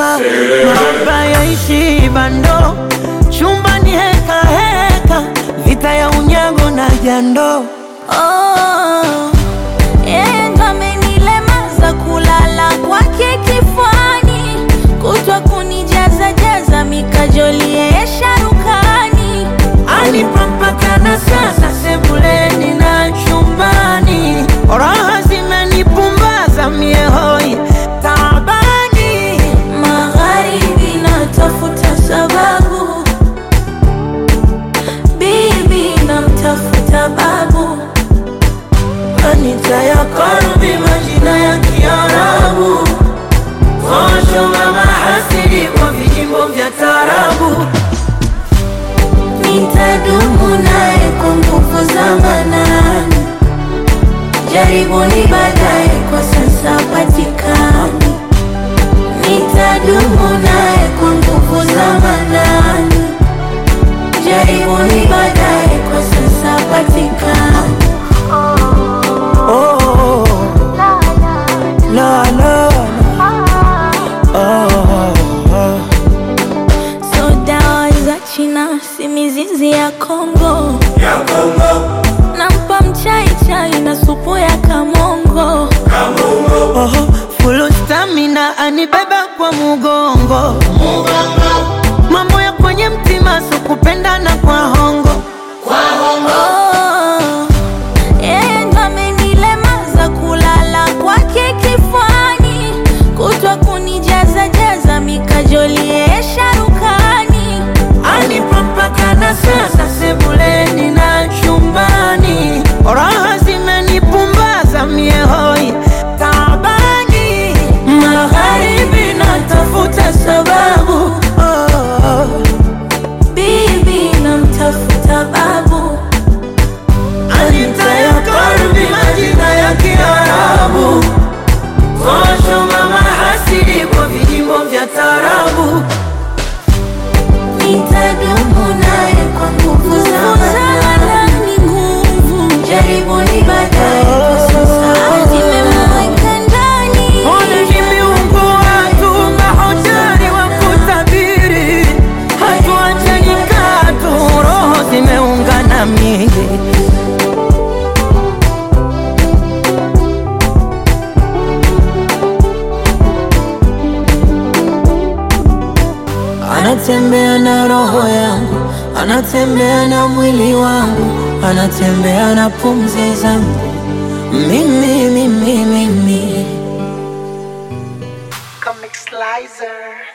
mahaba yaishi bando, chumbani heka heka, vita ya unyago na jando. Yeye ndo amenilemaza kulala kwake kifuani, kutwa kunijaza jaza mikajoli yeye sharukani. Anipampakana sasa sebuleni na chumbani, raha zimenipumbaza mie hoi tabani. Magharibi natafuta sababu, bibi namtafuta babu. Anita ya Karbi majina ya Kiarabu, Kosho mama hasidi kwa vijimbo vya tarabu. Nitadumu naye kwa nguvu za manani, jaribuni baadaye kwa sasa patikani. Nitadumu naye kwa nguvu za manani, jaribuni baadaye kwa sasa patikani. Oh, la la So dawa za China si mizizi ya Kongo, nampa mchai chai na supu ya kamongo. full stamina anibeba kwa mugongo. Mambo ya kwenye mtima so kupendana kwa hongo. Yeye ndo amenilemaza kulala kwake kifuani, kutwa kunijaza jaza mikajoli yeye sharukani. Anipampakana sasa sebuleni na chumbani, raha zimenipumbaza mie hoi tabani. Magharibi natafuta sababu, Bibi namtafuta babu. Anita ya Karbi majina ya Kiarabu, Kosho mama hasidi kwa vijimbo vya tarabu. Nitadumu naye kwa nguvu za manani, jaribuni baadaye kwa sasa nimemweka ndani. Ona miungu watu mahodari wa kutabiri, hatuachani katu, roho zimeungana miili. Anatembea na roho yangu, anatembea na mwili wangu, anatembea na pumzi zangu. Mimi Comic Slicer.